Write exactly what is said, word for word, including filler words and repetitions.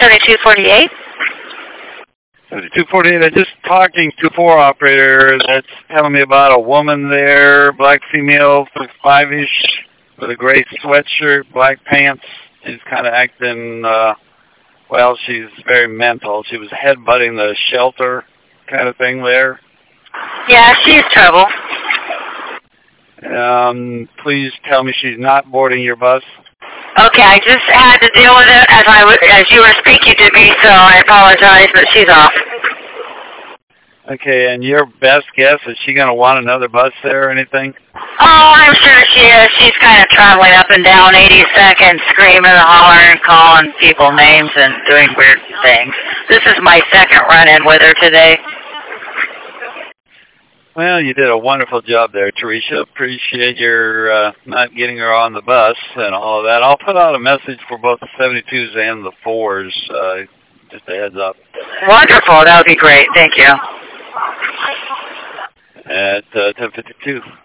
seventy-two forty-eight? seventy-two forty-eight, I'm just talking to four operator that's telling me about a woman there, black female, five-ish, with a gray sweatshirt, black pants. She's kind of acting, uh, well, she's very mental. She was headbutting the shelter kind of thing there. Yeah, she's trouble. Um, please tell me she's not boarding your bus. Okay, I just had to deal with it as I w as you were speaking to me, so I apologize, but she's off. Okay, and your best guess, is she going to want another bus there or anything? Oh, I'm sure she is. She's kind of traveling up and down eighty-second, screaming and hollering, calling people names and doing weird things. This is my second run-in with her today. Well, you did a wonderful job there, Teresa. Appreciate your uh, not getting her on the bus and all of that. I'll put out a message for both the seventy-twos and the fours, uh, just a heads up. Wonderful. That would be great. Thank you. At uh, ten fifty-two.